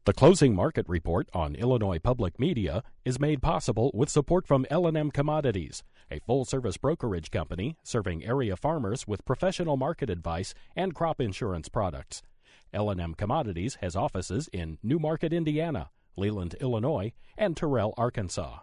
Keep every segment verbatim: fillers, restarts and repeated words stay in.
The Closing Market Report on Illinois Public Media is made possible with support from L and M Commodities, a full-service brokerage company serving area farmers with professional market advice and crop insurance products. L and M Commodities has offices in New Market, Indiana, Leland, Illinois, and Terrell, Arkansas.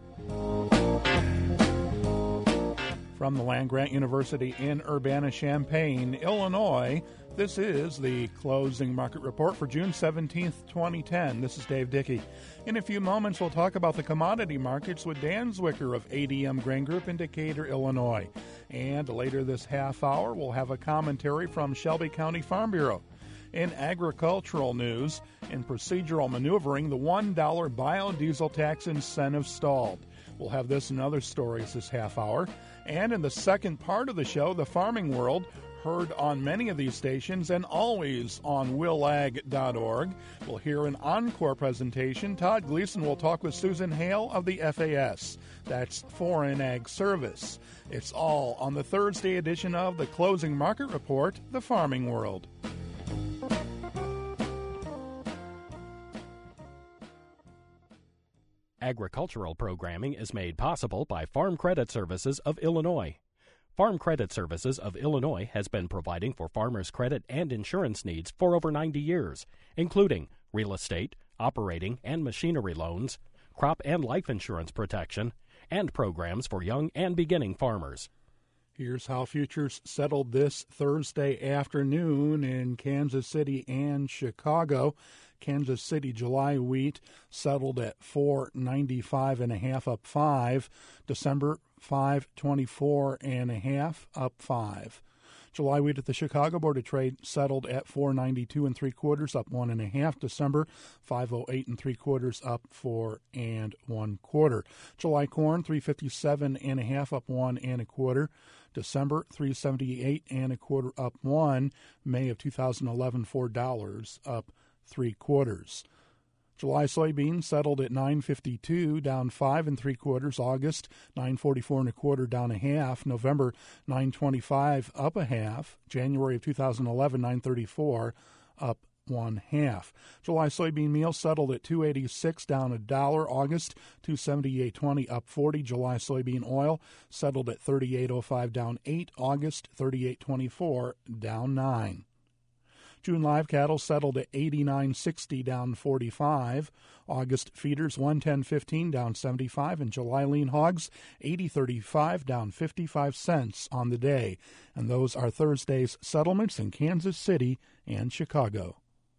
From the Land-Grant University in Urbana-Champaign, Illinois, this is the Closing Market Report for June seventeenth, twenty ten. This is Dave Dickey. In a few moments, we'll talk about the commodity markets with Dan Zwicker of A D M Grain Group in Decatur, Illinois. And later this half hour, we'll have a commentary from Shelby County Farm Bureau. In agricultural news, in procedural maneuvering, the one dollar biodiesel tax incentive stalled. We'll have this and other stories this half hour. And in the second part of the show, the farming world, heard on many of these stations and always on will ag dot org. We'll hear an encore presentation. Todd Gleason will talk with Susan Hale of the F A S. That's Foreign Ag Service. It's all on the Thursday edition of the Closing Market Report, The Farming World. Agricultural programming is made possible by Farm Credit Services of Illinois. Farm Credit Services of Illinois has been providing for farmers' credit and insurance needs for over ninety years, including real estate, operating and machinery loans, crop and life insurance protection, and programs for young and beginning farmers. Here's how futures settled this Thursday afternoon in Kansas City and Chicago. Kansas City July wheat settled at four ninety-five and a half, up five. December five twenty-four and a half, up five. July wheat at the Chicago Board of Trade settled at four ninety-two and three quarters, up one and a half. December five oh eight and three quarters, up four and one quarter. July corn three fifty-seven and a half, up one and a quarter. December three seventy-eight and a quarter, up one. May of two thousand eleven four dollars, up three quarters. July soybeans settled at nine fifty-two, down five and three quarters. August nine forty-four and a quarter, down a half. November nine twenty-five, up a half. January of two thousand eleven nine thirty-four, up one half. July soybean meal settled at two eighty-six, down a dollar. August two seventy-eight twenty, up forty. July soybean oil settled at thirty-eight oh five, down eight. August thirty-eight twenty-four, down nine. June live cattle settled at eighty-nine sixty, down forty-five. August feeders one ten fifteen, down seventy-five. And July lean hogs eighty thirty-five, down fifty-five cents on the day. And those are Thursday's settlements in Kansas City and Chicago.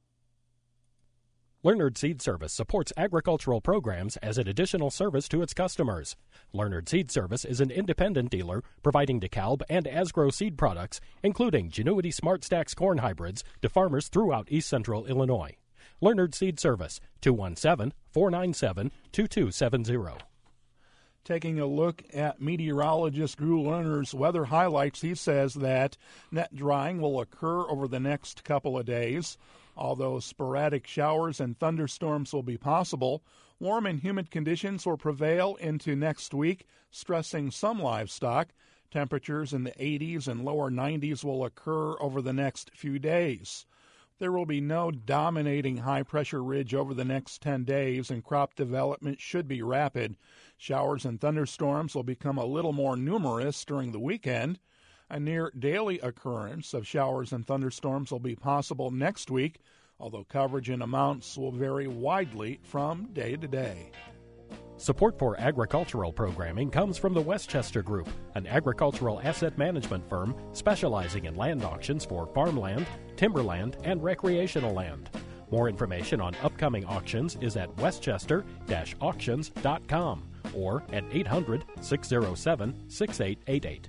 Leonard Seed Service supports agricultural programs as an additional service to its customers. Leonard Seed Service is an independent dealer providing DeKalb and Asgrow seed products, including Genuity Smart Stacks corn hybrids, to farmers throughout East Central Illinois. Leonard Seed Service, two one seven, four nine seven, two two seven zero. Taking a look at meteorologist Drew Lerner's weather highlights, he says that net drying will occur over the next couple of days. Although sporadic showers and thunderstorms will be possible, warm and humid conditions will prevail into next week, stressing some livestock. Temperatures in the eighties and lower nineties will occur over the next few days. There will be no dominating high-pressure ridge over the next ten days, and crop development should be rapid. Showers and thunderstorms will become a little more numerous during the weekend. A near-daily occurrence of showers and thunderstorms will be possible next week, although coverage and amounts will vary widely from day to day. Support for agricultural programming comes from the Westchester Group, an agricultural asset management firm specializing in land auctions for farmland, timberland, and recreational land. More information on upcoming auctions is at westchester dash auctions dot com or at eight hundred, six oh seven, six eight eight eight.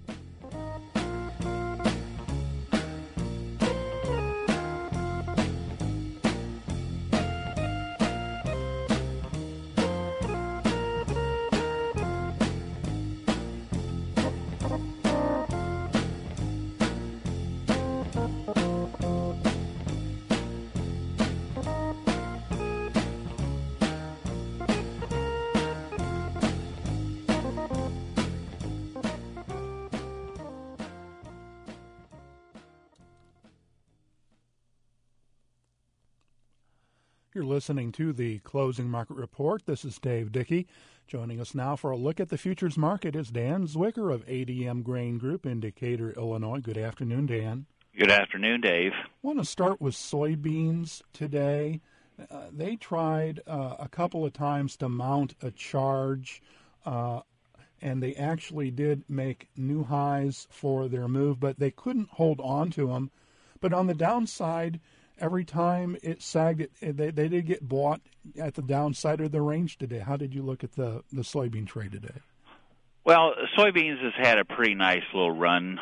You're listening to the Closing Market Report. This is Dave Dickey. Joining us now for a look at the futures market is Dan Zwicker of A D M Grain Group in Decatur, Illinois. Good afternoon, Dan. Good afternoon, Dave. I want to start with soybeans today. Uh, they tried uh, a couple of times to mount a charge, uh, and they actually did make new highs for their move, but they couldn't hold on to them. But on the downside, every time it sagged, it, they, they did get bought at the downside of the range today. How did you look at the, the soybean trade today? Well, soybeans has had a pretty nice little run.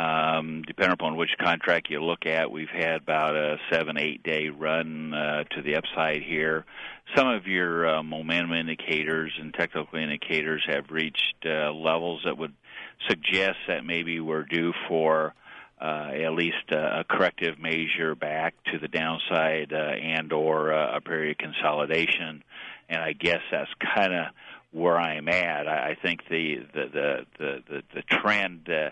Um, depending upon which contract you look at, we've had about a seven, eight-day run uh, to the upside here. Some of your uh, momentum indicators and technical indicators have reached uh, levels that would suggest that maybe we're due for uh, at least a corrective measure back to the downside uh, and or uh, a period of consolidation. And I guess that's kind of where I'm at. I think the the the the, the, the trend uh,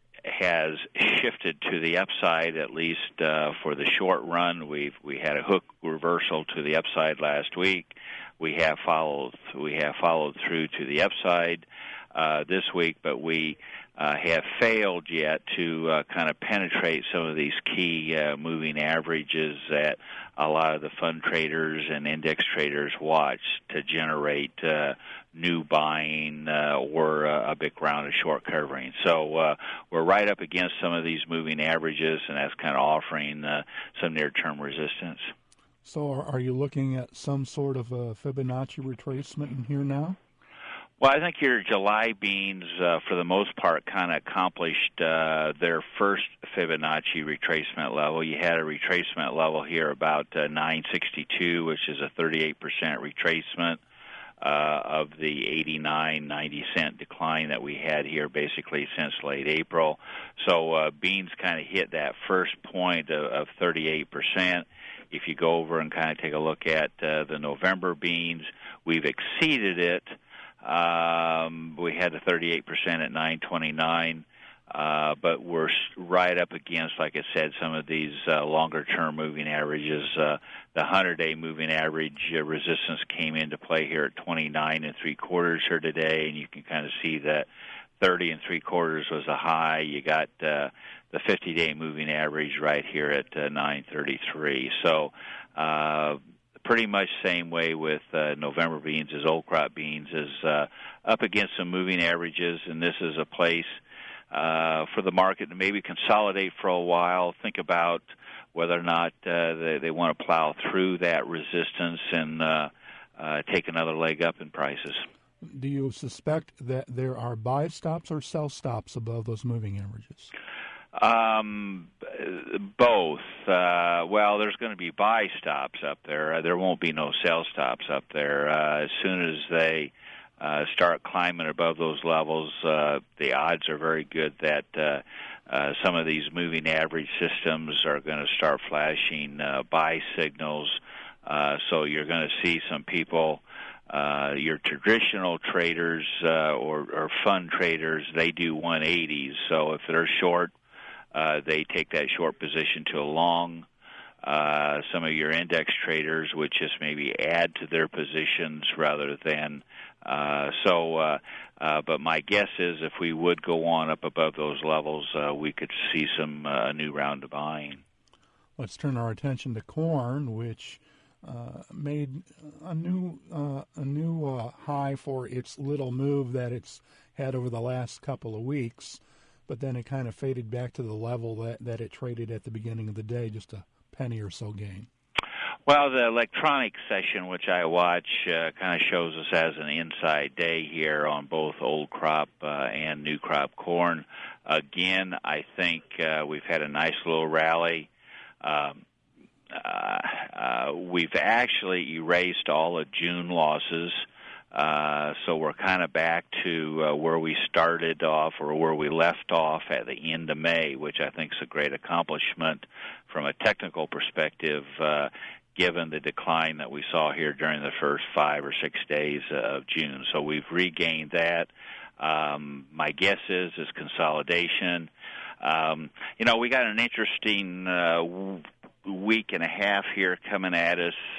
has shifted to the upside, at least uh, for the short run. We've we had a hook reversal to the upside last week. We have followed we have followed through to the upside uh, this week, but we uh, have failed yet to uh, kind of penetrate some of these key uh, moving averages that a lot of the fund traders and index traders watch to generate uh, new buying uh, or uh, a big round of short covering. So uh, we're right up against some of these moving averages, and that's kind of offering uh, some near-term resistance. So are, are you looking at some sort of a Fibonacci retracement in here now? Well, I think your July beans, uh, for the most part, kind of accomplished uh, their first Fibonacci retracement level. You had a retracement level here about uh, nine sixty-two, which is a thirty-eight percent retracement uh, of the eighty-nine, ninety cent decline that we had here basically since late April. So uh, beans kind of hit that first point of, of thirty-eight percent. If you go over and kind of take a look at uh, the November beans, we've exceeded it. Um, we had the thirty-eight percent at nine twenty-nine, uh, but we're right up against, like I said, some of these uh, longer-term moving averages. Uh, the hundred-day moving average uh, resistance came into play here at twenty-nine and three quarters here today, and you can kind of see that thirty and three quarters was a high. You got uh, the fifty-day moving average right here at uh, nine thirty-three. So. Uh, Pretty much same way with uh, November beans as old crop beans is uh, up against some moving averages, and this is a place uh, for the market to maybe consolidate for a while, think about whether or not uh, they, they want to plow through that resistance and uh, uh, take another leg up in prices. Do you suspect that there are buy stops or sell stops above those moving averages? Um, both. Uh, well, there's going to be buy stops up there. Uh, there won't be no sell stops up there. Uh, as soon as they uh, start climbing above those levels, uh, the odds are very good that uh, uh, some of these moving average systems are going to start flashing uh, buy signals. Uh, so you're going to see some people. Uh, your traditional traders uh, or, or fund traders, they do one eighties. So if they're short, Uh, they take that short position to a long. Uh, some of your index traders would just maybe add to their positions rather than uh, so. Uh, uh, but my guess is if we would go on up above those levels, uh, we could see some uh, new round of buying. Let's turn our attention to corn, which uh, made a new uh, a new uh, high for its little move that it's had over the last couple of weeks. But then it kind of faded back to the level that, that it traded at the beginning of the day, just a penny or so gain. Well, the electronic session, which I watch, uh, kind of shows us as an inside day here on both old crop uh, and new crop corn. Again, I think uh, we've had a nice little rally. Um, uh, uh, we've actually erased all of June losses. Uh, so we're kind of back to uh, where we started off or where we left off at the end of May, which I think is a great accomplishment from a technical perspective, uh, given the decline that we saw here during the first five or six days of June. So we've regained that. Um, my guess is is consolidation. Um, you know, we got an interesting uh, week and a half here coming at us.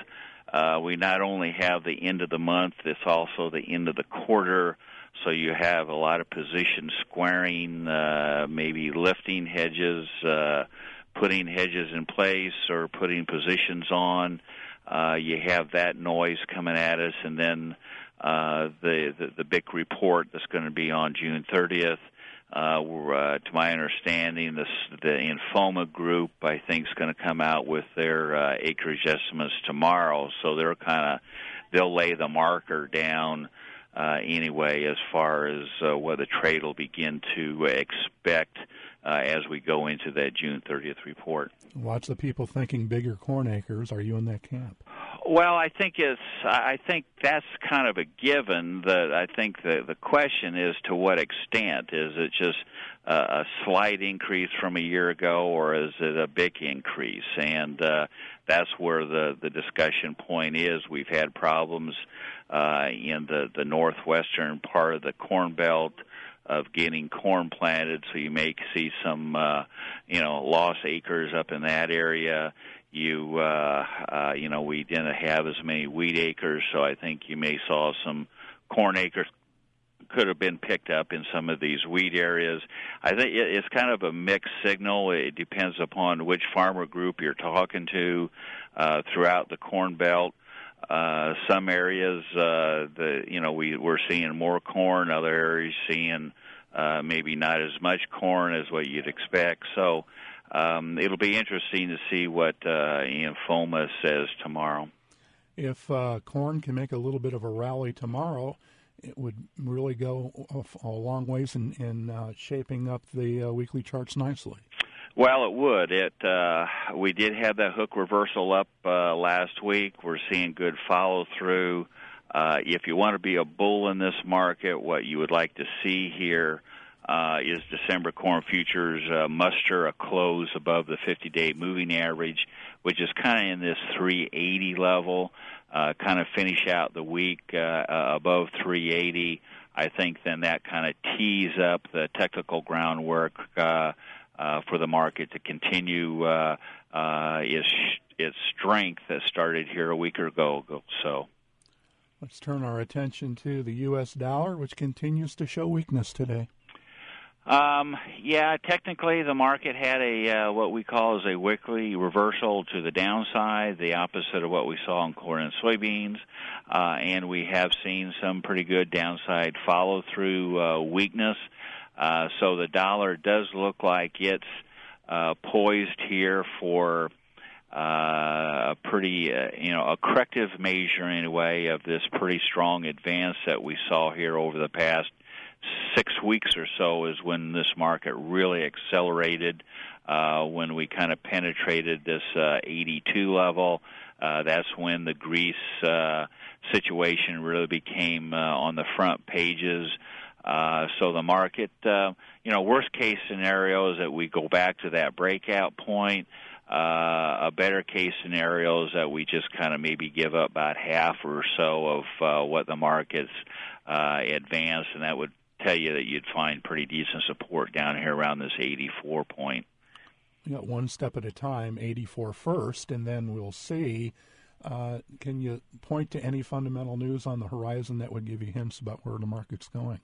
uh, we not only have the end of the month, it's also the end of the quarter. So you have a lot of position squaring, uh, maybe lifting hedges, uh, putting hedges in place or putting positions on. Uh, you have that noise coming at us, and then uh, the, the the big report that's going to be on June thirtieth. Uh, uh, to my understanding, this, the Infoma Group, I think, is going to come out with their uh, acreage estimates tomorrow. So they're kind of they'll lay the marker down uh, anyway as far as uh, what the trade will begin to expect uh, as we go into that June thirtieth report. Lots of people thinking bigger corn acres. Are you in that camp? Well, I think it's. I think that's kind of a given. That I think the the question is to what extent is it just a, a slight increase from a year ago, or is it a big increase? And uh, that's where the the discussion point is. We've had problems uh, in the the northwestern part of the Corn Belt of getting corn planted, so you may see some, uh, you know, lost acres up in that area. You, uh, uh, you know, we didn't have as many wheat acres, so I think you may saw some corn acres could have been picked up in some of these wheat areas. I think it's kind of a mixed signal. It depends upon which farmer group you're talking to uh, throughout the Corn Belt. Uh, some areas, uh, the you know, we we're seeing more corn. Other areas seeing uh, maybe not as much corn as what you'd expect. So um, it'll be interesting to see what uh, Infoma says tomorrow. If uh, corn can make a little bit of a rally tomorrow, it would really go a, a long ways in, in uh, shaping up the uh, weekly charts nicely. Well, it would. It uh, we did have that hook reversal up uh, last week. We're seeing good follow-through. Uh, if you want to be a bull in this market, what you would like to see here uh, is December corn futures uh, muster a close above the fifty-day moving average, which is kind of in this three eighty level, uh, kind of finish out the week uh, uh, above three eighty. I think then that kind of tees up the technical groundwork uh Uh, for the market to continue uh, uh, its its strength that started here a week ago. So, let's turn our attention to the U S dollar, which continues to show weakness today. Um, yeah, technically the market had a uh, what we call as a weekly reversal to the downside, the opposite of what we saw in corn and soybeans, uh, and we have seen some pretty good downside follow-through uh, weakness. Uh, so the dollar does look like it's uh, poised here for uh, a pretty, uh, you know, a corrective measure in a way of this pretty strong advance that we saw here over the past six weeks or so is when this market really accelerated, uh, when we kind of penetrated this uh, eighty-two level. Uh, that's when the Greece uh, situation really became uh, on the front pages. Uh, so the market, uh, you know, worst case scenario is that we go back to that breakout point. Uh, a better case scenario is that we just kind of maybe give up about half or so of uh, what the market's uh, advanced, and that would tell you that you'd find pretty decent support down here around this eighty-four point. You got one step at a time, eighty-four first, and then we'll see. Uh, can you point to any fundamental news on the horizon that would give you hints about where the market's going?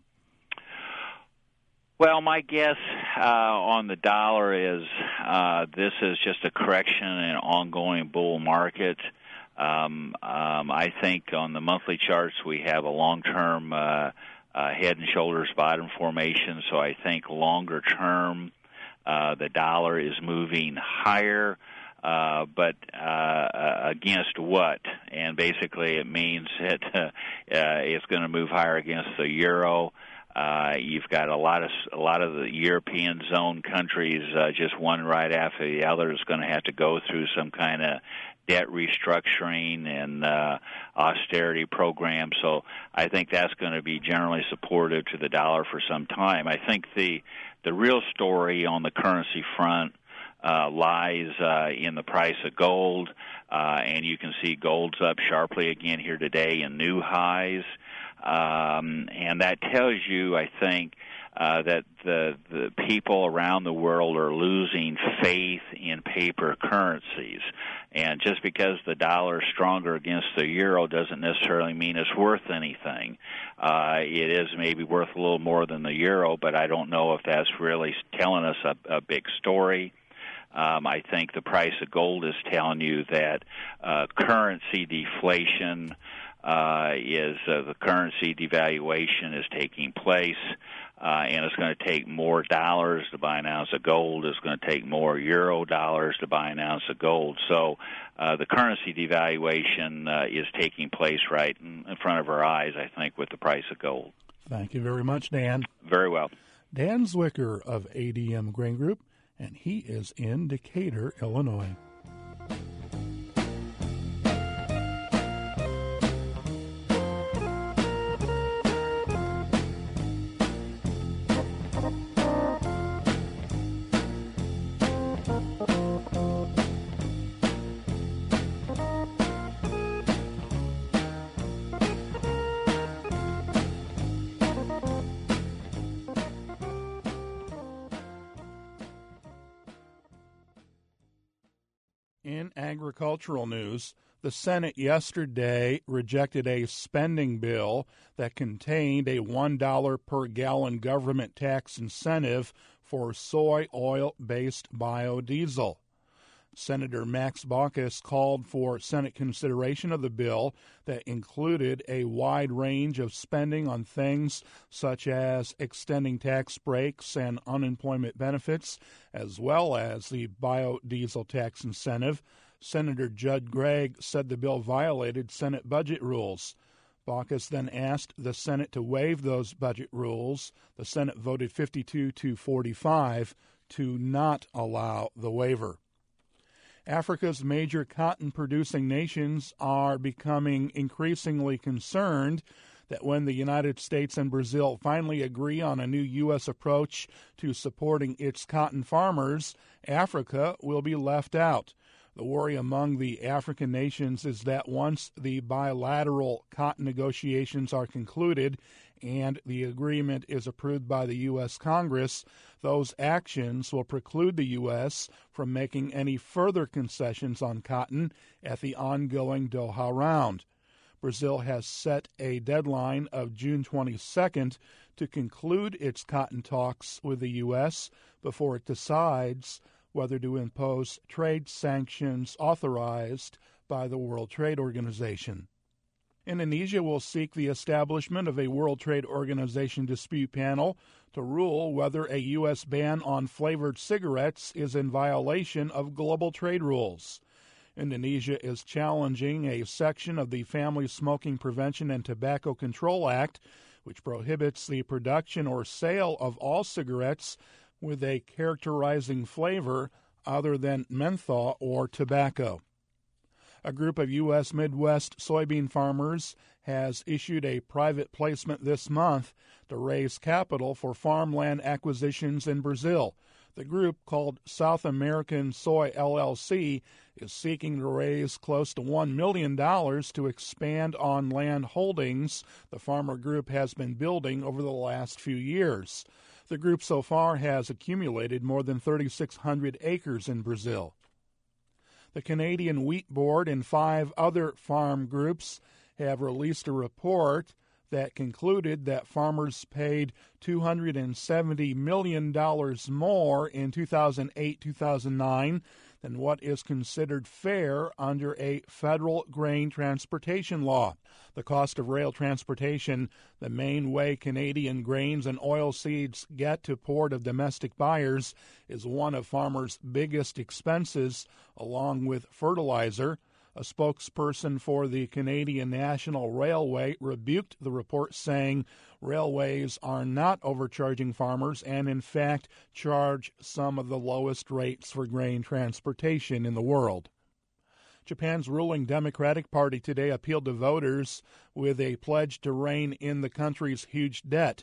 Well, my guess uh, on the dollar is uh, this is just a correction in an ongoing bull market. Um, um, I think on the monthly charts we have a long-term uh, uh, head and shoulders bottom formation, so I think longer term uh, the dollar is moving higher. Uh, but uh, against what? And basically it means that uh, uh, it's going to move higher against the euro. Uh, you've got a lot of a lot of the European zone countries, uh, just one right after the other, is going to have to go through some kind of debt restructuring and uh, austerity program. So I think that's going to be generally supportive to the dollar for some time. I think the the real story on the currency front uh, lies uh, in the price of gold, uh, and you can see gold's up sharply again here today in new highs. Um, and that tells you, I think, uh, that the, the people around the world are losing faith in paper currencies. And just because the dollar is stronger against the euro doesn't necessarily mean it's worth anything. Uh, it is maybe worth a little more than the euro, but I don't know if that's really telling us a, a big story. Um, I think the price of gold is telling you that uh, currency deflation uh, is uh, the currency devaluation is taking place, uh, and it's going to take more dollars to buy an ounce of gold. It's going to take more euro dollars to buy an ounce of gold. So uh, the currency devaluation uh, is taking place right in, in front of our eyes, I think, with the price of gold. Thank you very much, Dan. Very well. Dan Zwicker of A D M Grain Group, and he is in Decatur, Illinois. In agricultural news, the Senate yesterday rejected a spending bill that contained a one dollar per gallon government tax incentive for soy oil-based biodiesel. Senator Max Baucus called for Senate consideration of the bill that included a wide range of spending on things such as extending tax breaks and unemployment benefits, as well as the biodiesel tax incentive. Senator Judd Gregg said the bill violated Senate budget rules. Baucus then asked the Senate to waive those budget rules. The Senate voted fifty-two to forty-five to not allow the waiver. Africa's major cotton-producing nations are becoming increasingly concerned that when the United States and Brazil finally agree on a new U S approach to supporting its cotton farmers, Africa will be left out. The worry among the African nations is that once the bilateral cotton negotiations are concluded and the agreement is approved by the U S Congress, those actions will preclude the U S from making any further concessions on cotton at the ongoing Doha round. Brazil has set a deadline of June twenty-second to conclude its cotton talks with the U S before it decides whether to impose trade sanctions authorized by the World Trade Organization. Indonesia will seek the establishment of a World Trade Organization dispute panel to rule whether a U S ban on flavored cigarettes is in violation of global trade rules. Indonesia is challenging a section of the Family Smoking Prevention and Tobacco Control Act, which prohibits the production or sale of all cigarettes with a characterizing flavor other than menthol or tobacco. A group of U S Midwest soybean farmers has issued a private placement this month to raise capital for farmland acquisitions in Brazil. The group, called South American Soy L L C, is seeking to raise close to one million dollars to expand on land holdings the farmer group has been building over the last few years. The group so far has accumulated more than thirty-six hundred acres in Brazil. The Canadian Wheat Board and five other farm groups have released a report that concluded that farmers paid two hundred seventy million dollars more in two thousand eight to two thousand nine than what is considered fair under a federal grain transportation law. The cost of rail transportation, the main way Canadian grains and oilseeds get to port of domestic buyers, is one of farmers' biggest expenses, along with fertilizer. A spokesperson for the Canadian National Railway rebuked the report, saying railways are not overcharging farmers and, in fact, charge some of the lowest rates for grain transportation in the world. Japan's ruling Democratic Party today appealed to voters with a pledge to rein in the country's huge debt.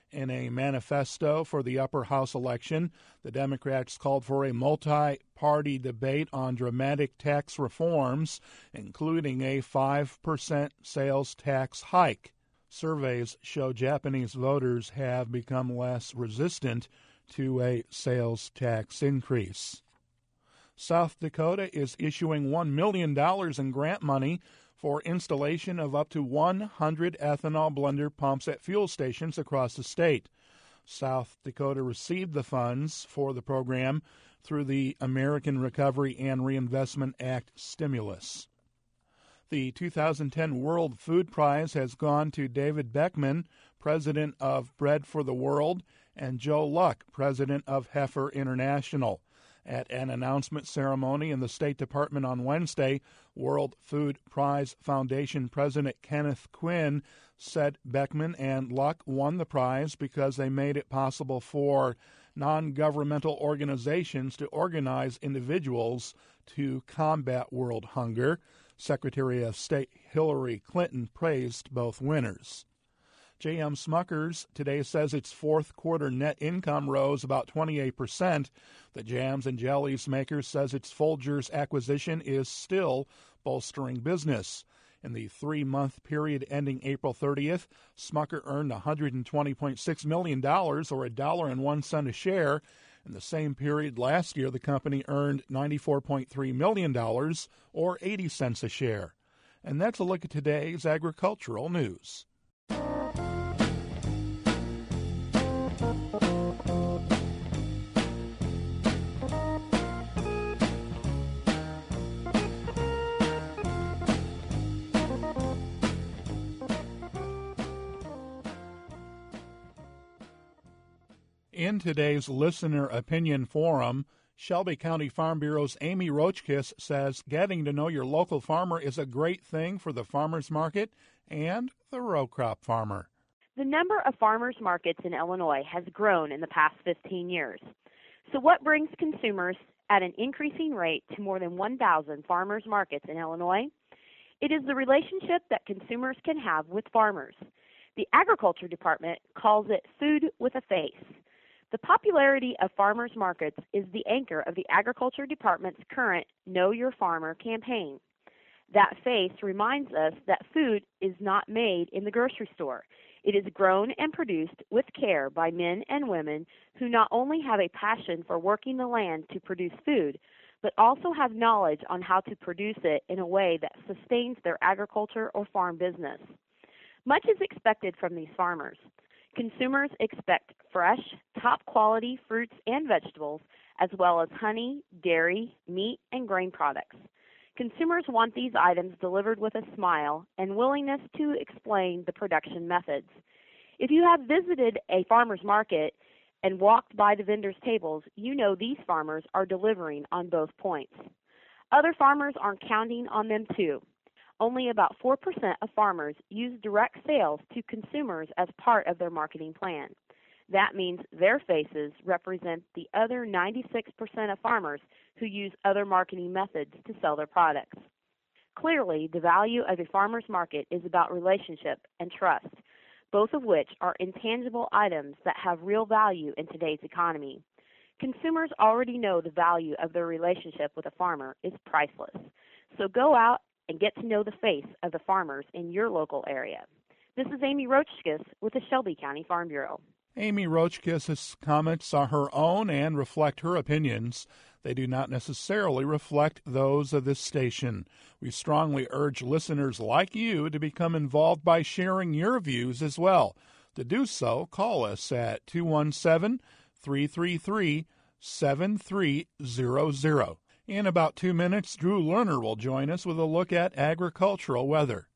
In a manifesto for the upper house election, the Democrats called for a multi-party debate on dramatic tax reforms, including a five percent sales tax hike. Surveys show Japanese voters have become less resistant to a sales tax increase. South Dakota is issuing one million dollars in grant money for installation of up to one hundred ethanol blender pumps at fuel stations across the state. South Dakota received the funds for the program through the American Recovery and Reinvestment Act stimulus. The two thousand ten World Food Prize has gone to David Beckman, president of Bread for the World, and Joe Luck, president of Heifer International. At an announcement ceremony in the State Department on Wednesday, World Food Prize Foundation President Kenneth Quinn said Beckman and Luck won the prize because they made it possible for non-governmental organizations to organize individuals to combat world hunger. Secretary of State Hillary Clinton praised both winners. J M Smuckers today says its fourth quarter net income rose about twenty-eight percent. The jams and jellies maker says its Folgers acquisition is still bolstering business. In the three-month period ending April thirtieth, Smucker earned one hundred twenty point six million dollars, or one dollar and one cent a share. In the same period last year, the company earned ninety-four point three million dollars, or eighty cents a share. And that's a look at today's agricultural news. In today's Listener Opinion Forum, Shelby County Farm Bureau's Amy Roachkiss says getting to know your local farmer is a great thing for the farmers market and the row crop farmer. The number of farmers markets in Illinois has grown in the past fifteen years. So what brings consumers at an increasing rate to more than one thousand farmers markets in Illinois? It is the relationship that consumers can have with farmers. The Agriculture Department calls it food with a face. The popularity of farmers markets is the anchor of the Agriculture Department's current Know Your Farmer campaign. That face reminds us that food is not made in the grocery store. It is grown and produced with care by men and women who not only have a passion for working the land to produce food, but also have knowledge on how to produce it in a way that sustains their agriculture or farm business. Much is expected from these farmers. Consumers expect fresh, top-quality fruits and vegetables, as well as honey, dairy, meat, and grain products. Consumers want these items delivered with a smile and willingness to explain the production methods. If you have visited a farmer's market and walked by the vendors' tables, you know these farmers are delivering on both points. Other farmers aren't counting on them too. Only about four percent of farmers use direct sales to consumers as part of their marketing plan. That means their faces represent the other ninety-six percent of farmers who use other marketing methods to sell their products. Clearly, the value of a farmer's market is about relationship and trust, both of which are intangible items that have real value in today's economy. Consumers already know the value of their relationship with a farmer is priceless. So go out and get to know the face of the farmers in your local area. This is Amy Roachkiss with the Shelby County Farm Bureau. Amy Roachkiss's comments are her own and reflect her opinions. They do not necessarily reflect those of this station. We strongly urge listeners like you to become involved by sharing your views as well. To do so, call us at two one seven, three three three, seven three zero zero. In about two minutes, Drew Lerner will join us with a look at agricultural weather.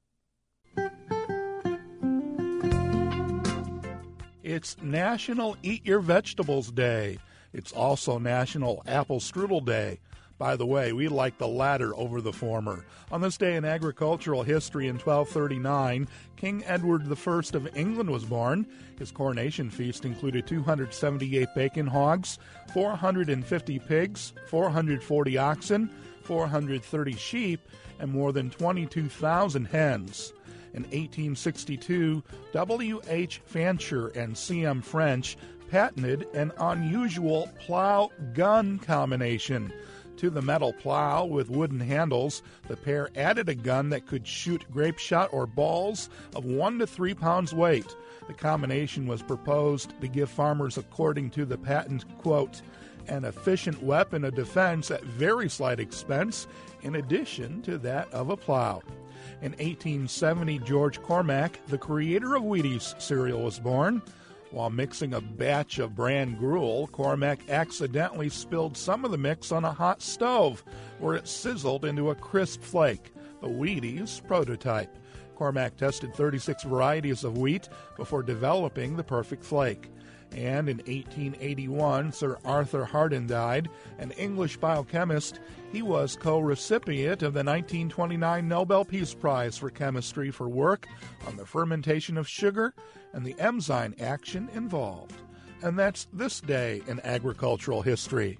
It's National Eat Your Vegetables Day. It's also National Apple Strudel Day. By the way, we like the latter over the former. On this day in agricultural history in twelve thirty-nine, King Edward the First of England was born. His coronation feast included two hundred seventy-eight bacon hogs, four hundred fifty pigs, four hundred forty oxen, four hundred thirty sheep, and more than twenty-two thousand hens. In eighteen sixty-two, W H Fancher and C M French patented an unusual plow-gun combination. To the metal plow with wooden handles, the pair added a gun that could shoot grape shot or balls of one to three pounds weight. The combination was proposed to give farmers, according to the patent, quote, an efficient weapon of defense at very slight expense, in addition to that of a plow. In eighteen seventy, George Cormack, the creator of Wheaties cereal, was born. While mixing a batch of bran gruel, Cormack accidentally spilled some of the mix on a hot stove, where it sizzled into a crisp flake, the Wheaties prototype. Cormack tested thirty-six varieties of wheat before developing the perfect flake. And in eighteen eighty-one, Sir Arthur Hardin died, an English biochemist. He was co-recipient of the nineteen twenty-nine Nobel Peace Prize for Chemistry for work on the fermentation of sugar and the enzyme action involved. And that's this day in agricultural history.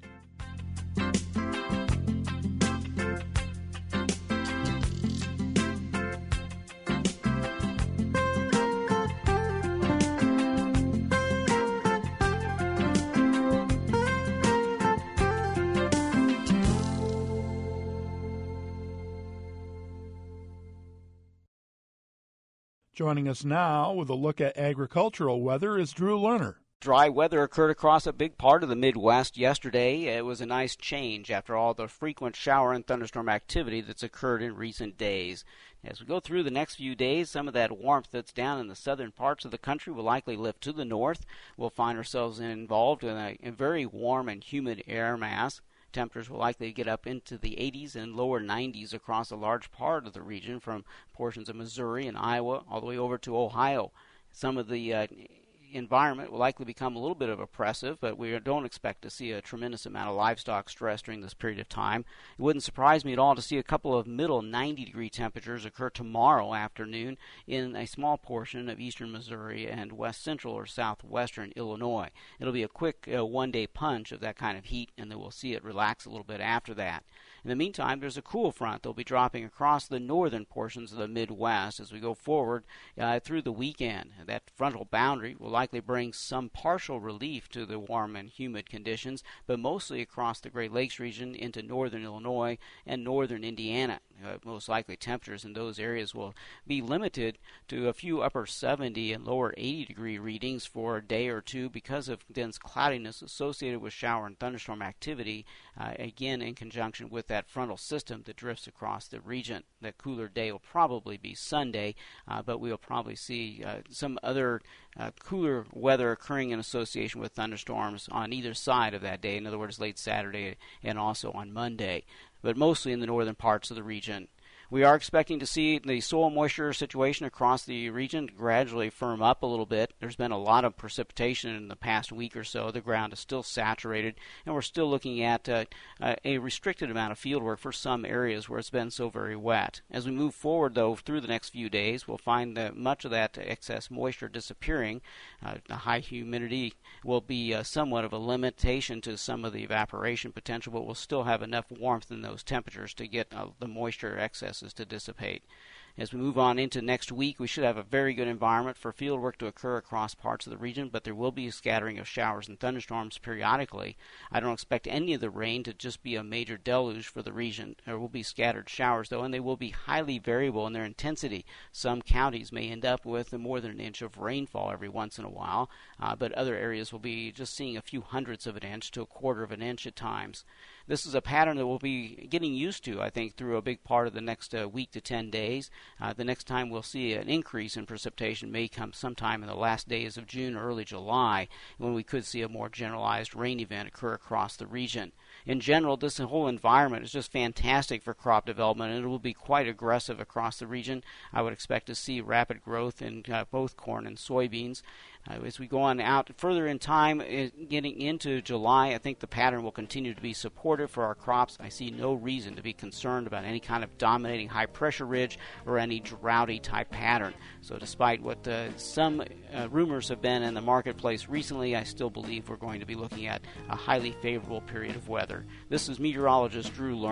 Joining us now with a look at agricultural weather is Drew Lerner. Dry weather occurred across a big part of the Midwest yesterday. It was a nice change after all the frequent shower and thunderstorm activity that's occurred in recent days. As we go through the next few days, some of that warmth that's down in the southern parts of the country will likely lift to the north. We'll find ourselves involved in a, a very warm and humid air mass. Temperatures will likely get up into the eighties and lower nineties across a large part of the region, from portions of Missouri and Iowa all the way over to Ohio. Some of the uh, environment will likely become a little bit of oppressive, but we don't expect to see a tremendous amount of livestock stress during this period of time. It wouldn't surprise me at all to see a couple of middle ninety degree temperatures occur tomorrow afternoon in a small portion of eastern Missouri and west central or southwestern Illinois. It'll be a quick uh, one-day punch of that kind of heat, and then we'll see it relax a little bit after that. In the meantime, there's a cool front that will be dropping across the northern portions of the Midwest as we go forward uh, through the weekend. That frontal boundary will likely bring some partial relief to the warm and humid conditions, but mostly across the Great Lakes region into northern Illinois and northern Indiana. Uh, most likely temperatures in those areas will be limited to a few upper seventy and lower eighty degree readings for a day or two because of dense cloudiness associated with shower and thunderstorm activity, uh, again in conjunction with that frontal system that drifts across the region. That cooler day will probably be Sunday, uh, but we'll probably see uh, some other uh, cooler weather occurring in association with thunderstorms on either side of that day, in other words, late Saturday and also on Monday, but mostly in the northern parts of the region. We are expecting to see the soil moisture situation across the region gradually firm up a little bit. There's been a lot of precipitation in the past week or so. The ground is still saturated, and we're still looking at uh, a restricted amount of field work for some areas where it's been so very wet. As we move forward, though, through the next few days, we'll find that much of that excess moisture disappearing. Uh, the high humidity will be uh, somewhat of a limitation to some of the evaporation potential, but we'll still have enough warmth in those temperatures to get uh, the moisture excess to dissipate. As we move on into next week, we should have a very good environment for field work to occur across parts of the region, but there will be a scattering of showers and thunderstorms periodically. I don't expect any of the rain to just be a major deluge for the region. There will be scattered showers, though, and they will be highly variable in their intensity. Some counties may end up with more than an inch of rainfall every once in a while, uh, but other areas will be just seeing a few hundredths of an inch to a quarter of an inch at times. This is a pattern that we'll be getting used to, I think, through a big part of the next uh, week to ten days. Uh, the next time we'll see an increase in precipitation may come sometime in the last days of June or early July, when we could see a more generalized rain event occur across the region. In general, this whole environment is just fantastic for crop development, and it will be quite aggressive across the region. I would expect to see rapid growth in uh, both corn and soybeans. Uh, as we go on out further in time, uh, getting into July, I think the pattern will continue to be supportive for our crops. I see no reason to be concerned about any kind of dominating high-pressure ridge or any droughty type pattern. So despite what uh, some uh, rumors have been in the marketplace recently, I still believe we're going to be looking at a highly favorable period of weather. This is meteorologist Drew Lerner.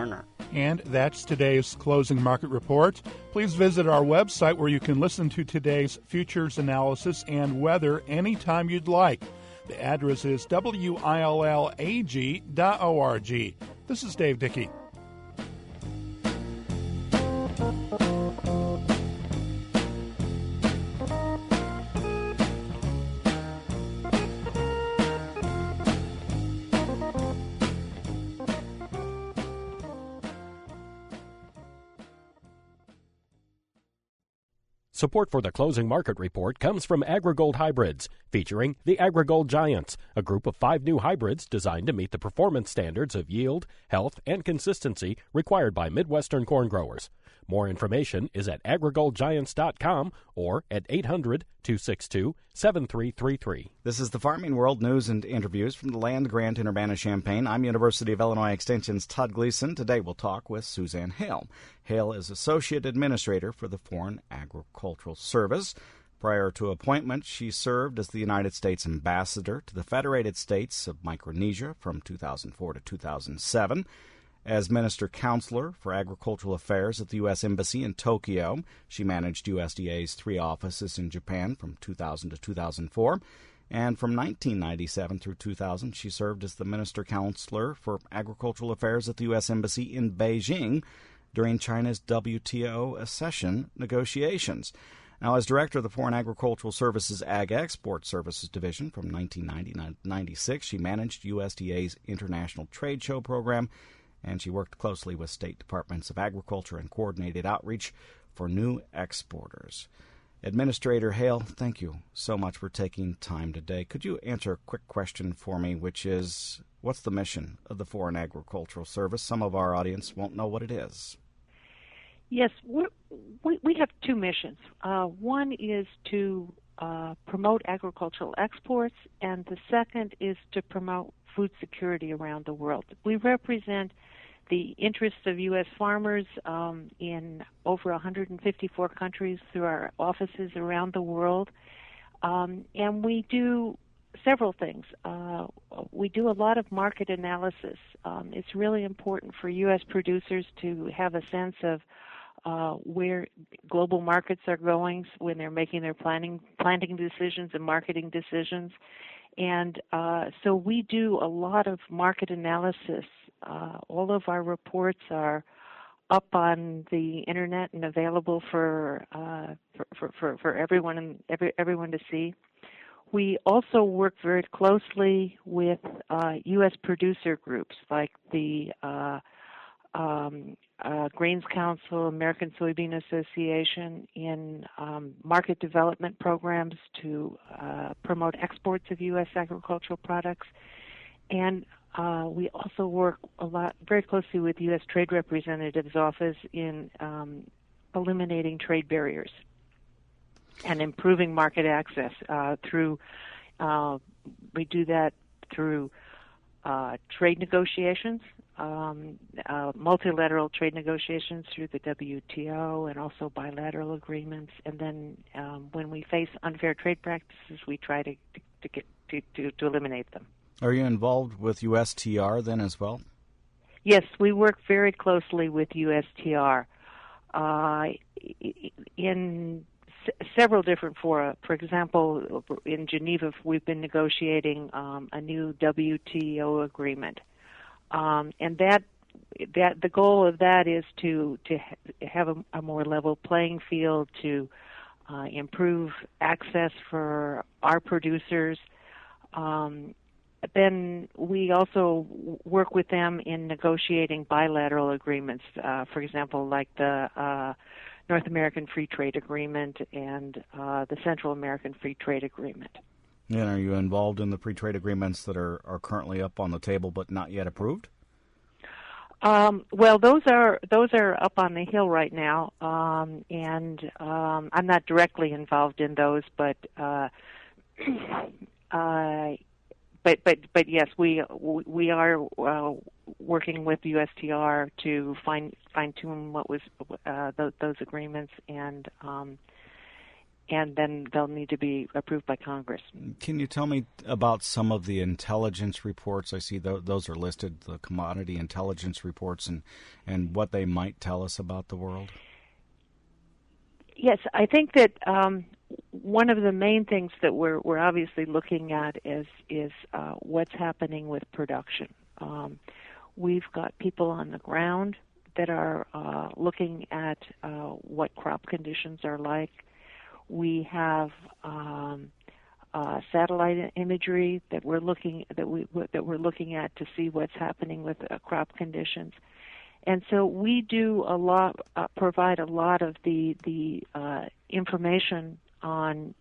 And that's today's closing market report. Please visit our website where you can listen to today's futures analysis and weather anytime you'd like. The address is W I L L A G dot org. This is Dave Dickey. Support for the closing market report comes from AgriGold Hybrids, featuring the AgriGold Giants, a group of five new hybrids designed to meet the performance standards of yield, health, and consistency required by Midwestern corn growers. More information is at agrigold giants dot com or at eight hundred, two six two, seven three three three. This is the Farming World news and interviews from the Land Grant in Urbana-Champaign. I'm University of Illinois Extension's Todd Gleason. Today we'll talk with Suzanne Hale. Hale is Associate Administrator for the Foreign Agricultural Service. Prior to appointment, she served as the United States Ambassador to the Federated States of Micronesia from two thousand four to two thousand seven. As Minister Counselor for Agricultural Affairs at the U S Embassy in Tokyo, she managed U S D A's three offices in Japan from two thousand to two thousand four. And from nineteen ninety-seven through two thousand, she served as the Minister Counselor for Agricultural Affairs at the U S Embassy in Beijing during China's W T O accession negotiations. Now, as Director of the Foreign Agricultural Services Ag Export Services Division from nineteen ninety to ninety-six, she managed U S D A's International Trade Show program, and she worked closely with state departments of agriculture and coordinated outreach for new exporters. Administrator Hale, thank you so much for taking time today. Could you answer a quick question for me, which is, what's the mission of the Foreign Agricultural Service? Some of our audience won't know what it is. Yes, we're, we we have two missions. Uh, one is to uh, promote agricultural exports, and the second is to promote food security around the world. We represent the interests of U S farmers um, in over one hundred fifty-four countries through our offices around the world, um, and we do several things. Uh, we do a lot of market analysis. Um, it's really important for U S producers to have a sense of uh, where global markets are going when they're making their planning, planting decisions and marketing decisions. And uh, so we do a lot of market analysis. Uh, all of our reports are up on the internet and available for uh, for, for, for everyone and every, everyone to see. We also work very closely with uh, U S producer groups like the uh, um, uh, Grains Council, American Soybean Association in um, market development programs to uh, promote exports of U S agricultural products. And uh, we also work a lot, very closely with the U S Trade Representative's office in um, eliminating trade barriers and improving market access uh, through, uh, we do that through uh, trade negotiations, um, uh, multilateral trade negotiations through the W T O, and also bilateral agreements. And then um, when we face unfair trade practices, we try to, to, to get to, to, to eliminate them. Are you involved with U S T R then as well? Yes, we work very closely with U S T R uh, in s- several different fora. For example, in Geneva, we've been negotiating um, a new W T O agreement, um, and that that the goal of that is to to ha- have a, a more level playing field, to uh, improve access for our producers. Um, Then we also work with them in negotiating bilateral agreements, uh, for example, like the uh, North American Free Trade Agreement and uh, the Central American Free Trade Agreement. And are you involved in the free trade agreements that are, are currently up on the table but not yet approved? Um, well, those are those are up on the hill right now, um, and um, I'm not directly involved in those, but uh, uh, but but but yes, we we are uh, working with U S T R to fine fine tune what was uh, those, those agreements, and um, and then they'll need to be approved by Congress. Can you tell me about some of the intelligence reports? I see th- those are listed, the commodity intelligence reports, and, and what they might tell us about the world. Yes, I think that um, one of the main things that we're we're obviously looking at is is uh, what's happening with production. Um, we've got people on the ground that are uh, looking at uh, what crop conditions are like. We have um, uh, satellite imagery that we're looking that we that we're looking at to see what's happening with uh, crop conditions. And so we do a lot, uh, provide a lot of the the uh, information on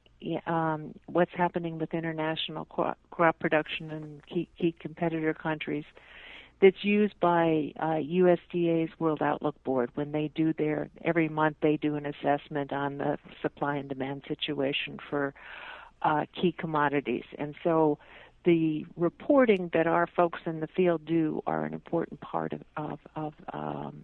um, what's happening with international crop, crop production in key, key competitor countries. That's used by uh, U S D A's World Outlook Board when they do their every month they do an assessment on the supply and demand situation for uh, key commodities, and so. The reporting that our folks in the field do are an important part of of of, um,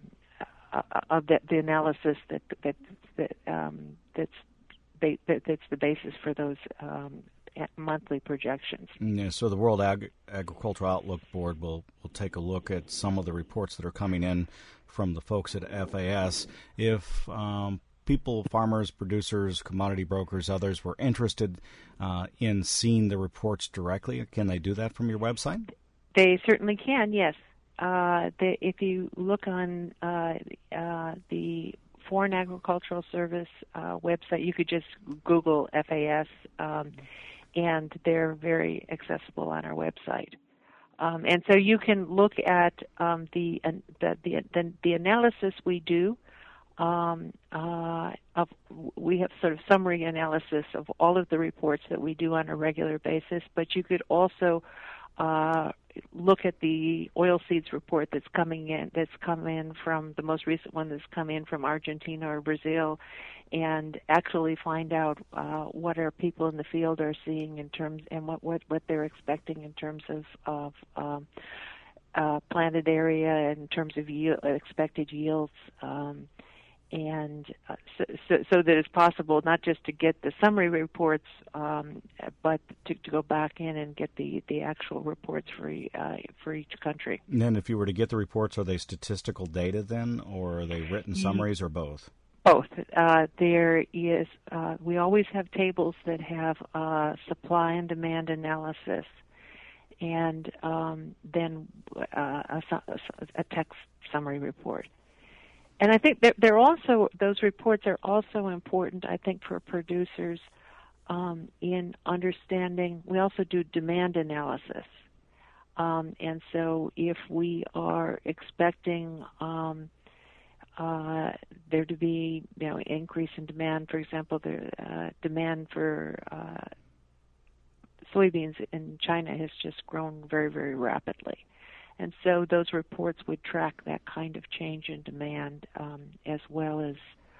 of the, the analysis that that that um, that's that, that's the basis for those um, monthly projections. Yeah, so the World Ag- Agricultural Outlook Board will will take a look at some of the reports that are coming in from the folks at F A S. If um, people, farmers, producers, commodity brokers, others were interested uh, in seeing the reports directly, can they do that from your website? They certainly can, yes. Uh, they, if you look on uh, uh, the Foreign Agricultural Service uh, website, you could just Google F A S, um, and they're very accessible on our website. Um, and so you can look at um, the, uh, the, the, the, the analysis we do. Um, uh, of, we have sort of summary analysis of all of the reports that we do on a regular basis, but you could also uh, look at the oilseeds report that's coming in, that's come in from the most recent one that's come in from Argentina or Brazil, and actually find out uh, what our people in the field are seeing in terms, and what, what, what they're expecting in terms of, of um, uh, planted area, in terms of yield, expected yields. Um, And uh, so, so, so that it's possible not just to get the summary reports, um, but to, to go back in and get the, the actual reports for uh, for each country. And then if you were to get the reports, are they statistical data then, or are they written summaries, or both? Both. Uh, there is. Uh, we always have tables that have uh, supply and demand analysis, and um, then uh, a, a text summary report. And I think that they're also, those reports are also important, I think, for producers um, in understanding. We also do demand analysis. Um, and so if we are expecting um, uh, there to be, you know, increase in demand, for example, the uh, demand for uh, soybeans in China has just grown very, very rapidly. And so those reports would track that kind of change in demand, um, as well as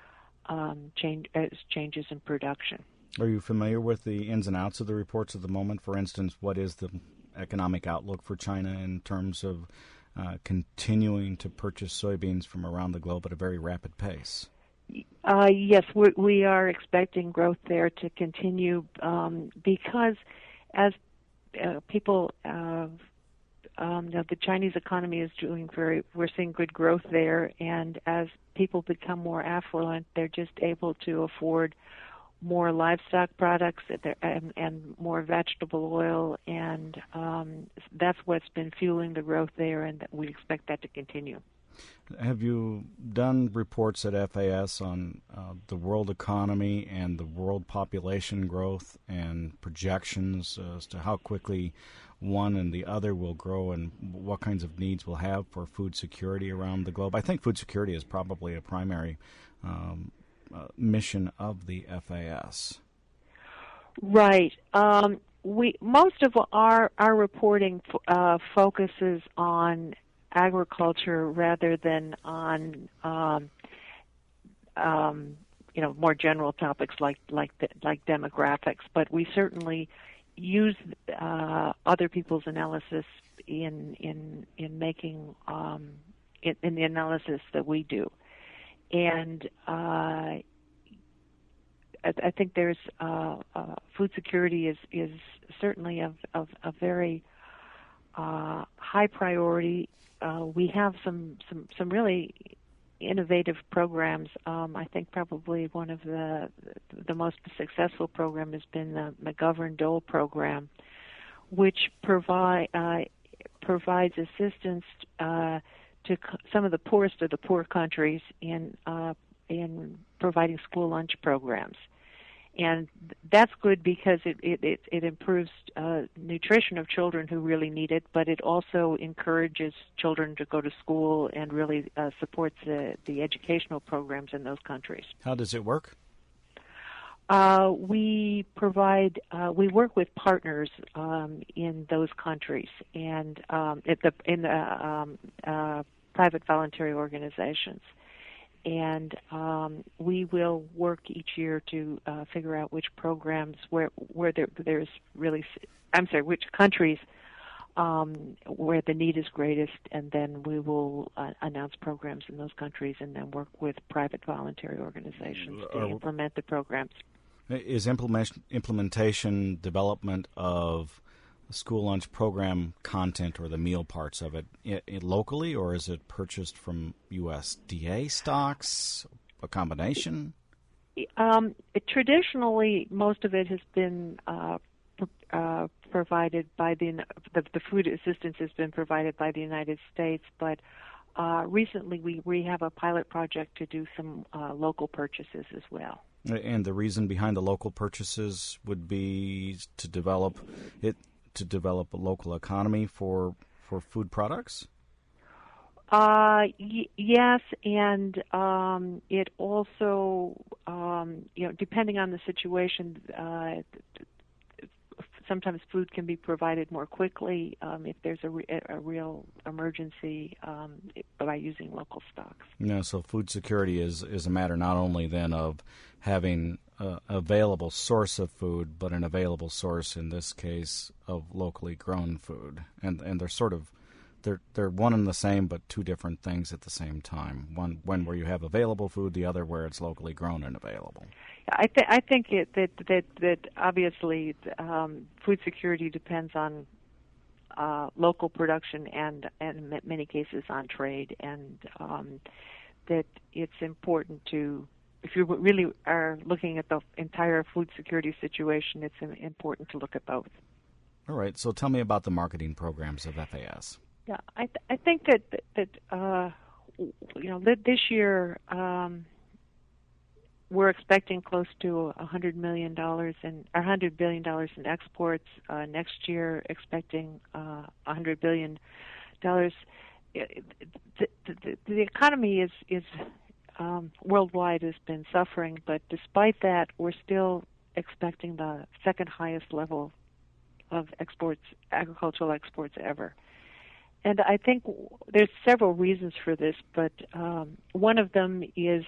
um, change, as changes in production. Are you familiar with the ins and outs of the reports at the moment? For instance, what is the economic outlook for China in terms of uh, continuing to purchase soybeans from around the globe at a very rapid pace? Uh, yes, we, we are expecting growth there to continue um, because as uh, people uh, Um, you know, the Chinese economy is doing very, we're seeing good growth there, and as people become more affluent, they're just able to afford more livestock products and, and more vegetable oil, and um, that's what's been fueling the growth there, and we expect that to continue. Have you done reports at F A S on uh, the world economy and the world population growth and projections as to how quickly one and the other will grow and what kinds of needs we'll have for food security around the globe? I think food security is probably a primary um, uh, mission of the F A S. Right. Um, we most of our our reporting uh, focuses on agriculture rather than on um, um, you know, more general topics like like like demographics. But we certainly use uh, other people's analysis in in in making um, in, in the analysis that we do, and uh, I, I think there's uh, uh, food security is is certainly of of a very uh, high priority. Uh, we have some some some really innovative programs. Um, I think probably one of the the most successful program has been the McGovern-Dole program, which provide uh, provides assistance uh, to c- some of the poorest of the poor countries in uh, in providing school lunch programs. And that's good because it, it, it, it improves uh, nutrition of children who really need it, but it also encourages children to go to school and really uh, supports the, the educational programs in those countries. How does it work? Uh, we provide, uh, we work with partners um, in those countries and um, at the, in the um, uh, private voluntary organizations. And um, we will work each year to uh, figure out which programs where where there, there's really, I'm sorry, which countries um, where the need is greatest, and then we will uh, announce programs in those countries, and then work with private voluntary organizations to uh, implement the programs. Is implementation implementation development of school lunch program content or the meal parts of it, it, it locally, or is it purchased from U S D A stocks, a combination? Um, it, traditionally, most of it has been uh, pr- uh, provided by the, the the food assistance has been provided by the United States, but uh, recently we, we have a pilot project to do some uh, local purchases as well. And the reason behind the local purchases would be to develop it. to develop a local economy for for food products? Uh, y- yes, and um, it also, um, you know, depending on the situation, uh, sometimes food can be provided more quickly um, if there's a, re- a real emergency um, by using local stocks. You know, so food security is, is a matter not only then of having an available source of food, but an available source, in this case, of locally grown food. And and they're sort of, they're they're one and the same, but two different things at the same time. One one where you have available food, the other where it's locally grown and available. I, th- I think it, that that that obviously um, food security depends on uh, local production and, and in many cases on trade, and um, that it's important to, if you really are looking at the entire food security situation, it's important to look at both. All right. So tell me about the marketing programs of F A S. Yeah, I th- I think that that uh, you know that this year. Um, We're expecting close to one hundred million dollars in, or one hundred billion dollars in exports. Uh, next year, expecting uh, one hundred billion dollars. The, the, the economy is, is um, worldwide has been suffering, but despite that, we're still expecting the second highest level of exports, agricultural exports ever. And I think there's several reasons for this, but um, one of them is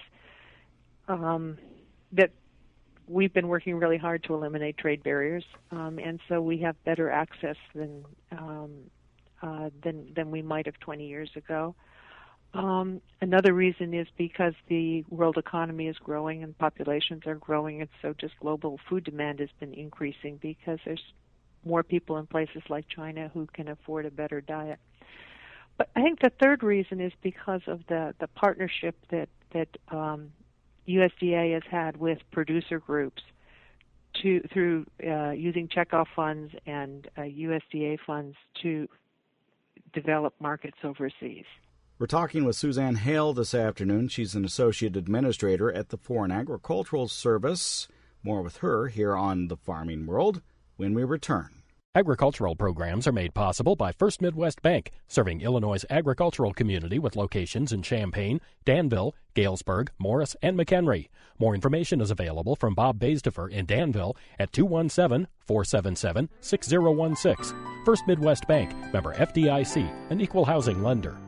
Um, that we've been working really hard to eliminate trade barriers, um, and so we have better access than um, uh, than than we might have twenty years ago. Um, another reason is because the world economy is growing and populations are growing, and so just global food demand has been increasing because there's more people in places like China who can afford a better diet. But I think the third reason is because of the the partnership that that um, U S D A has had with producer groups to through uh, using checkoff funds and uh, U S D A funds to develop markets overseas. We're talking with Suzanne Hale this afternoon. She's an associate administrator at the Foreign Agricultural Service. More with her here on The Farming World when we return. Agricultural programs are made possible by First Midwest Bank, serving Illinois' agricultural community with locations in Champaign, Danville, Galesburg, Morris, and McHenry. More information is available from Bob Baisdefer in Danville at two one seven, four seven seven, six zero one six. First Midwest Bank, member F D I C, an equal housing lender.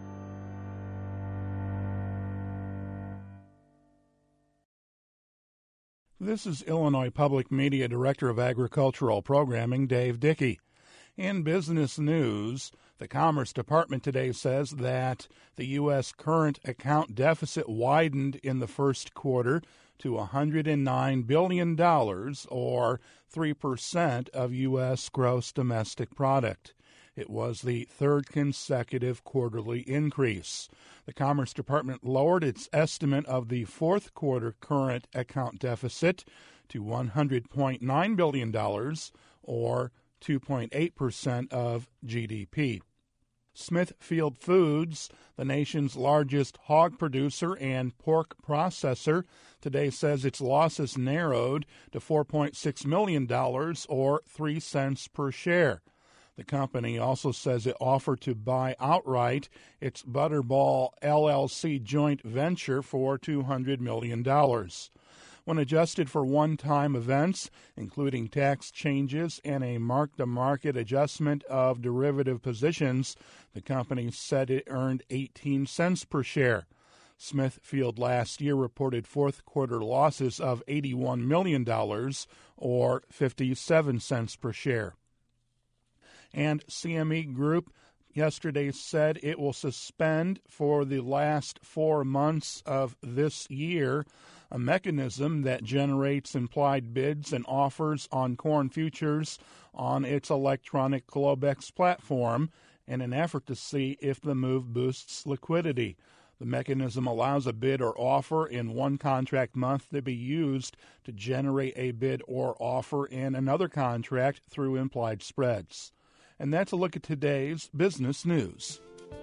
This is Illinois Public Media Director of Agricultural Programming, Dave Dickey. In business news, the Commerce Department today says that the U S current account deficit widened in the first quarter to one hundred nine billion dollars, or three percent of U S gross domestic product. It was the third consecutive quarterly increase. The Commerce Department lowered its estimate of the fourth quarter current account deficit to one hundred point nine billion dollars, or two point eight percent of G D P. Smithfield Foods, the nation's largest hog producer and pork processor, today says its losses narrowed to four point six million dollars, or three cents per share. The company also says it offered to buy outright its Butterball L L C joint venture for two hundred million dollars. When adjusted for one-time events, including tax changes and a mark-to-market adjustment of derivative positions, the company said it earned eighteen cents per share. Smithfield last year reported fourth-quarter losses of eighty-one million dollars, or fifty-seven cents per share. And C M E Group yesterday said it will suspend for the last four months of this year a mechanism that generates implied bids and offers on corn futures on its electronic Globex platform in an effort to see if the move boosts liquidity. The mechanism allows a bid or offer in one contract month to be used to generate a bid or offer in another contract through implied spreads. And that's a look at today's business news.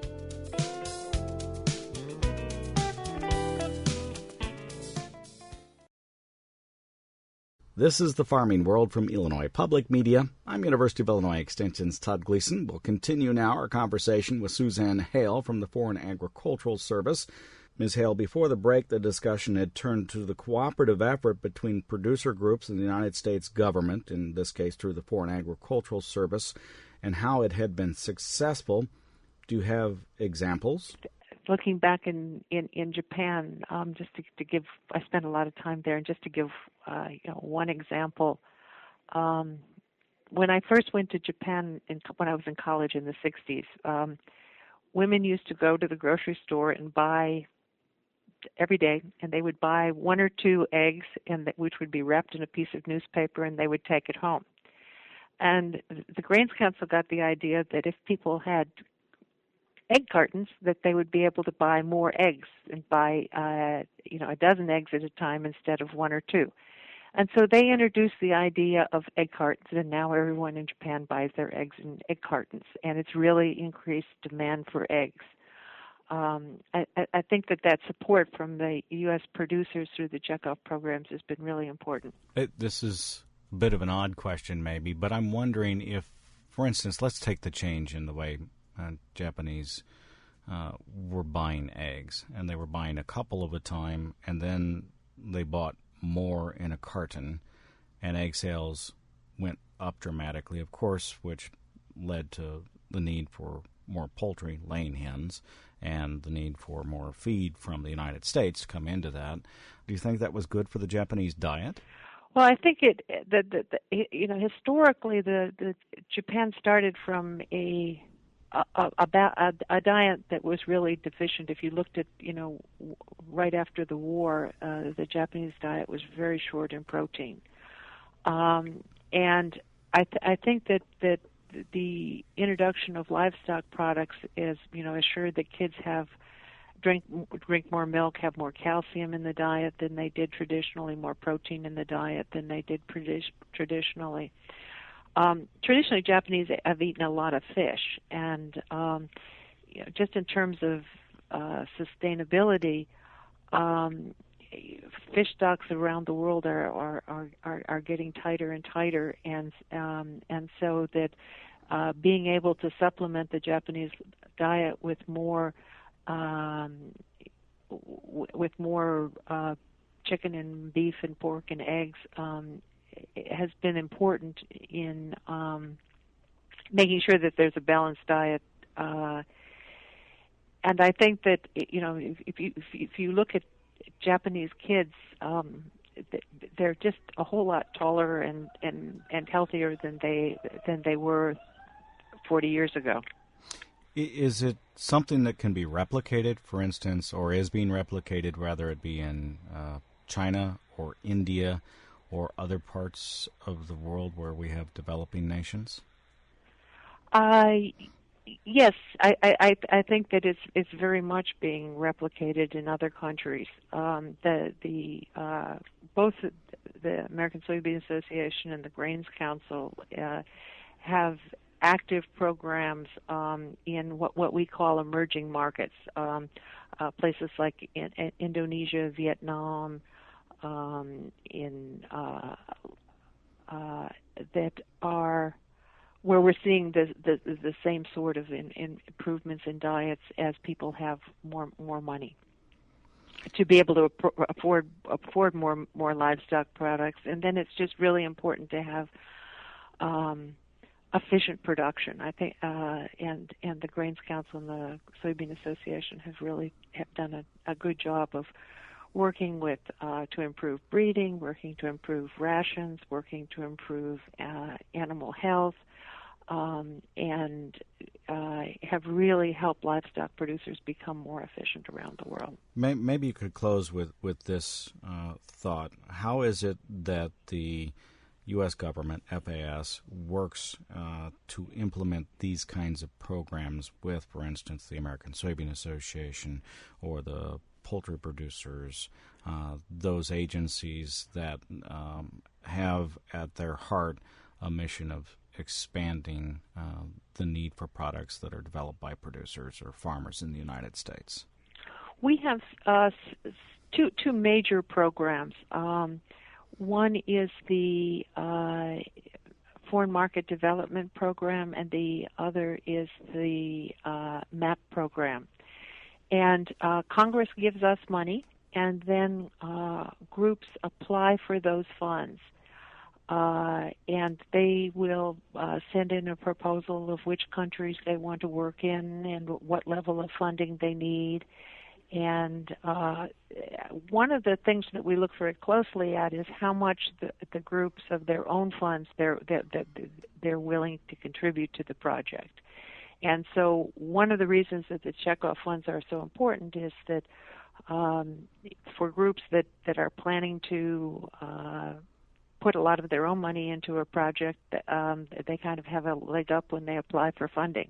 This is the Farming World from Illinois Public Media. I'm University of Illinois Extension's Todd Gleason. We'll continue now our conversation with Suzanne Hale from the Foreign Agricultural Service. Miz Hale, before the break, the discussion had turned to the cooperative effort between producer groups and the United States government, in this case through the Foreign Agricultural Service, and how it had been successful. Do you have examples? Looking back in, in, in Japan, um, just to, to give, I spent a lot of time there, and just to give uh, you know, one example, um, when I first went to Japan in, when I was in college in the sixties, um, women used to go to the grocery store and buy every day, and they would buy one or two eggs, and that, which would be wrapped in a piece of newspaper, and they would take it home. And the Grains Council got the idea that if people had egg cartons, that they would be able to buy more eggs and buy, uh, you know, a dozen eggs at a time instead of one or two. And so they introduced the idea of egg cartons, and now everyone in Japan buys their eggs in egg cartons, and it's really increased demand for eggs. Um, I, I think that that support from the U S producers through the checkoff programs has been really important. It, this is a bit of an odd question maybe, but I'm wondering if, for instance, let's take the change in the way uh, Japanese uh, were buying eggs, and they were buying a couple of a time, and then they bought more in a carton, and egg sales went up dramatically, of course, which led to the need for more poultry, laying hens, and the need for more feed from the United States to come into that. Do you think that was good for the Japanese diet? Well, I think it that the, the, you know historically the, the Japan started from a a, a a diet that was really deficient. If you looked at you know right after the war, uh, the Japanese diet was very short in protein, um, and I th- I think that that the introduction of livestock products is you know assured that kids have drink drink more milk, have more calcium in the diet than they did traditionally, more protein in the diet than they did traditionally. Um, traditionally, Japanese have eaten a lot of fish, and um, you know, just in terms of uh, sustainability, um, fish stocks around the world are are, are, are are getting tighter and tighter, and um, and so that uh, being able to supplement the Japanese diet with more Um, w- with more uh, chicken and beef and pork and eggs um, has been important in um, making sure that there's a balanced diet. Uh, and I think that you know if, if you if you look at Japanese kids, um, they're just a whole lot taller and, and, and healthier than they than they were forty years ago. Is it something that can be replicated, for instance, or is being replicated, whether it be in uh, China or India or other parts of the world where we have developing nations? Uh, yes, I, I, I think that it's it's very much being replicated in other countries. Um, the the uh, both the American Soybean Association and the Grains Council uh, have active programs um, in what, what we call emerging markets, um, uh, places like in, in Indonesia, Vietnam, um, in uh, uh, that are where we're seeing the the, the same sort of in, in improvements in diets as people have more more money to be able to afford afford more more livestock products. And then it's just really important to have um, efficient production. I think, uh, and and the Grains Council and the Soybean Association have really have done a, a good job of working with uh, to improve breeding, working to improve rations, working to improve uh, animal health, um, and uh, have really helped livestock producers become more efficient around the world. Maybe you could close with with this uh, thought: how is it that the U S government, F A S, works uh, to implement these kinds of programs with, for instance, the American Soybean Association or the poultry producers, uh, those agencies that um, have at their heart a mission of expanding uh, the need for products that are developed by producers or farmers in the United States? We have uh, two two major programs. Um, One is the uh, Foreign Market Development Program, and the other is the uh, MAP program. And uh, Congress gives us money, and then uh, groups apply for those funds. Uh, and they will uh, send in a proposal of which countries they want to work in and what level of funding they need. And uh, one of the things that we look very closely at is how much the, the groups of their own funds they're, that they're, they're willing to contribute to the project. And so one of the reasons that the checkoff funds are so important is that um, for groups that, that are planning to uh, put a lot of their own money into a project, um, they kind of have a leg up when they apply for funding.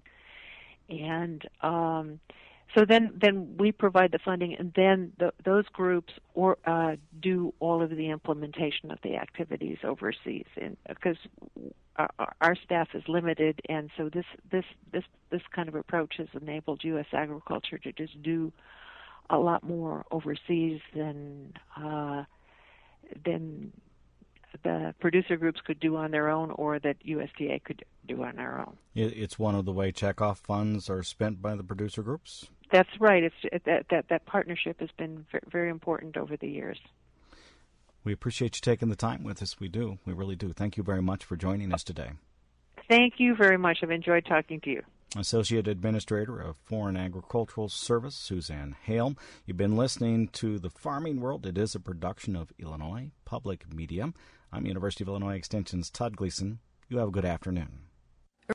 And um, So then, then we provide the funding, and then the, those groups or, uh, do all of the implementation of the activities overseas, because our, our staff is limited, and so this this this this kind of approach has enabled U S agriculture to just do a lot more overseas than uh, than the producer groups could do on their own, or that U S D A could do on their own. It's one of the way checkoff funds are spent by the producer groups? That's right. It's that that that partnership has been very important over the years. We appreciate you taking the time with us. We do. We really do. Thank you very much for joining us today. Thank you very much. I've enjoyed talking to you. Associate Administrator of Foreign Agricultural Service, Suzanne Hale. You've been listening to The Farming World. It is a production of Illinois Public Media. I'm University of Illinois Extension's Todd Gleason. You have a good afternoon.